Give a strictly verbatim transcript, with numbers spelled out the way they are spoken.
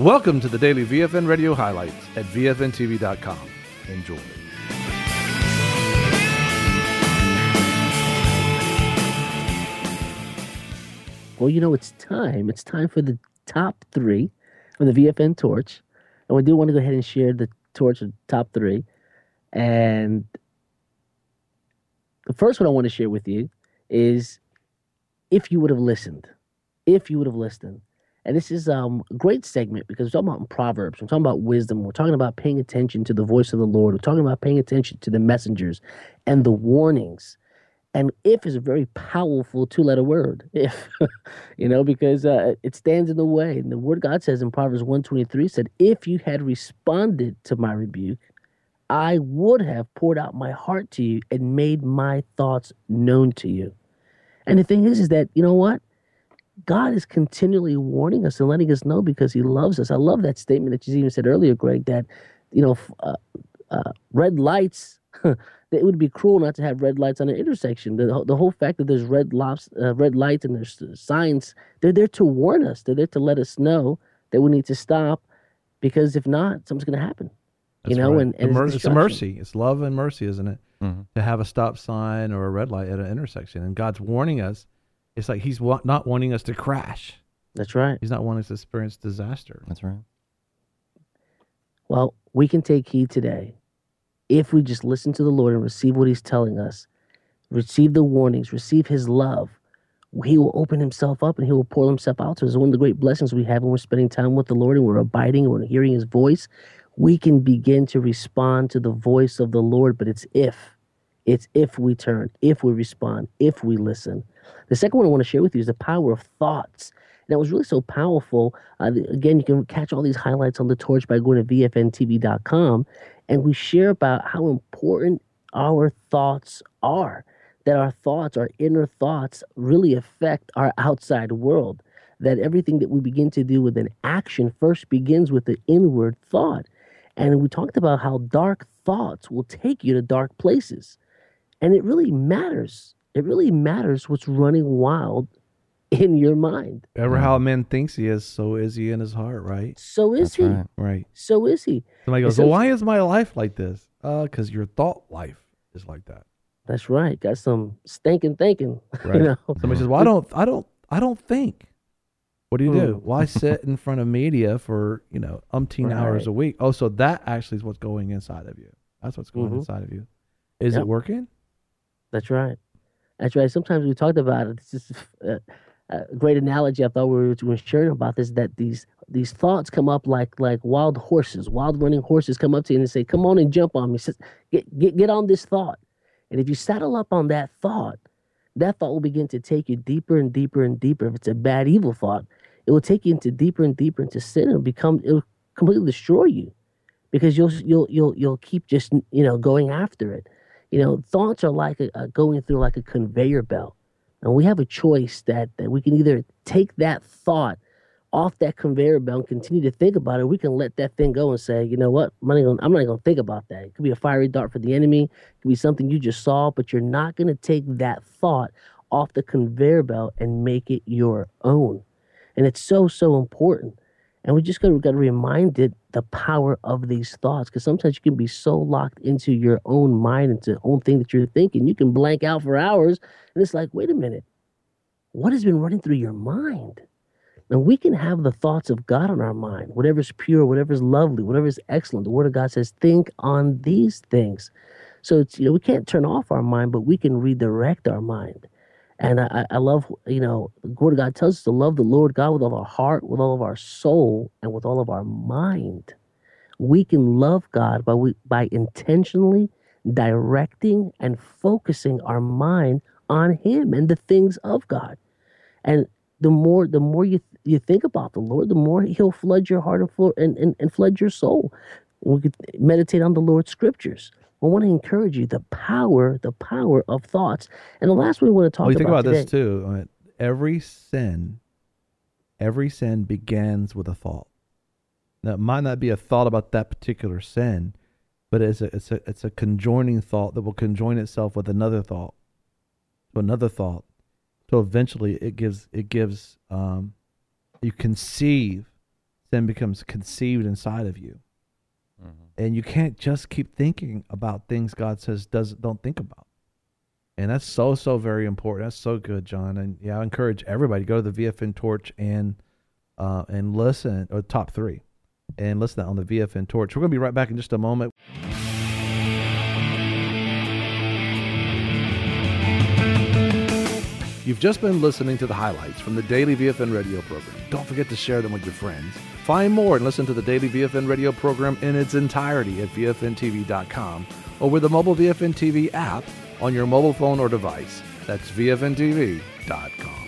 Welcome to the daily V F N Radio highlights at V F N T V dot com. Enjoy. Well, you know, it's time. It's time for the top three from the V F N torch. And we do want to go ahead and share the torch of top three. And the first one I want to share with you is if you would have listened. If you would have listened. And this is um, a great segment because we're talking about Proverbs. We're talking about wisdom. We're talking about paying attention to the voice of the Lord. We're talking about paying attention to the messengers and the warnings. And if is a very powerful two-letter word, if, you know, because uh, it stands in the way. And the word God says in Proverbs one twenty-three said, if you had responded to my rebuke, I would have poured out my heart to you and made my thoughts known to you. And the thing is, is that, you know what? God is continually warning us and letting us know because he loves us. I love that statement that you even said earlier, Greg, that, you know, uh, uh, red lights, it would be cruel not to have red lights on an intersection. The, the whole fact that there's red, lops, uh, red lights and there's signs, they're there to warn us. They're there to let us know that we need to stop because if not, something's going to happen. That's you know, right. and, and mer- it's, it's a mercy. It's love and mercy, isn't it? Mm-hmm. To have a stop sign or a red light at an intersection. And God's warning us. It's like he's wa- not wanting us to crash. That's right. He's not wanting us to experience disaster. That's right. Well, we can take heed today if we just listen to the Lord and receive what he's telling us, receive the warnings, receive his love. He will open himself up and he will pour himself out to us. One of the great blessings we have when we're spending time with the Lord and we're abiding and we're hearing his voice, we can begin to respond to the voice of the Lord, but it's if. It's if we turn, if we respond, if we listen. The second one I want to share with you is the power of thoughts. And it was really so powerful. Uh, again, you can catch all these highlights on the torch by going to V F N T V dot com. And we share about how important our thoughts are, that our thoughts, our inner thoughts really affect our outside world, that everything that we begin to do with an action first begins with the inward thought. And we talked about how dark thoughts will take you to dark places. And it really matters. It really matters what's running wild in your mind. Ever how a man thinks he is, so is he in his heart, right? So is That's he. right. Right. So is he. Somebody goes, So- well, why is my life like this? Uh, because your thought life is like that. That's right. Got some stinking thinking. Right. You know? Somebody says, well, I don't, I don't, I don't think. What do you do? Mm. Why sit in front of media for, you know, umpteen Right. hours a week? Oh, so that actually is what's going inside of you. That's what's going Mhm. inside of you. Is Yep. it working? That's right. That's right. Sometimes we talked about it. This is a, a great analogy. I thought we were, we were sharing about this, that these these thoughts come up like like wild horses, wild running horses come up to you and say, come on and jump on me. Says, Get, get, get on this thought. And if you saddle up on that thought, that thought will begin to take you deeper and deeper and deeper. If it's a bad, evil thought, it will take you into deeper and deeper into sin and become, it will completely destroy you because you'll, you'll, you'll, you'll keep just, you know, going after it. You know, thoughts are like a, a going through like a conveyor belt. And we have a choice that, that we can either take that thought off that conveyor belt and continue to think about it. We can let that thing go and say, you know what, I'm not gonna, I'm not going to think about that. It could be a fiery dart for the enemy. It could be something you just saw, but you're not going to take that thought off the conveyor belt and make it your own. And it's so, so important. And we just got to got to remind it the power of these thoughts, because sometimes you can be so locked into your own mind, into the own thing that you're thinking, you can blank out for hours, and it's like, wait a minute, what has been running through your mind? And we can have the thoughts of God on our mind, whatever's pure, whatever's lovely, whatever's excellent. The Word of God says, think on these things. So it's, you know, we can't turn off our mind, but we can redirect our mind. And I, I love, you know, the Word of God tells us to love the Lord God with all our heart, with all of our soul, and with all of our mind. We can love God by we, by intentionally directing and focusing our mind on Him and the things of God. And the more the more you you think about the Lord, the more He'll flood your heart and, floor, and, and, and flood your soul. We could meditate on the Lord's scriptures. I want to encourage you the power, the power of thoughts. And the last one we want to talk Well, you think about about today, this too. I mean, every sin, every sin begins with a thought. Now, it might not be a thought about that particular sin, but it's a it's a it's a conjoining thought that will conjoin itself with another thought, to another thought. So eventually, it gives it gives um, you conceive sin becomes conceived inside of you. Mm-hmm. And you can't just keep thinking about things God says does don't think about. And that's so, so very important. That's so good, John. And yeah, I encourage everybody to go to the V F N Torch and uh, and listen, or top three, and listen to that on the V F N Torch. We're going to be right back in just a moment. You've just been listening to the highlights from the daily V F N radio program. Don't forget to share them with your friends. Find more and listen to the daily V F N radio program in its entirety at V F N T V dot com or with the mobile V F N T V app on your mobile phone or device. That's V F N T V dot com.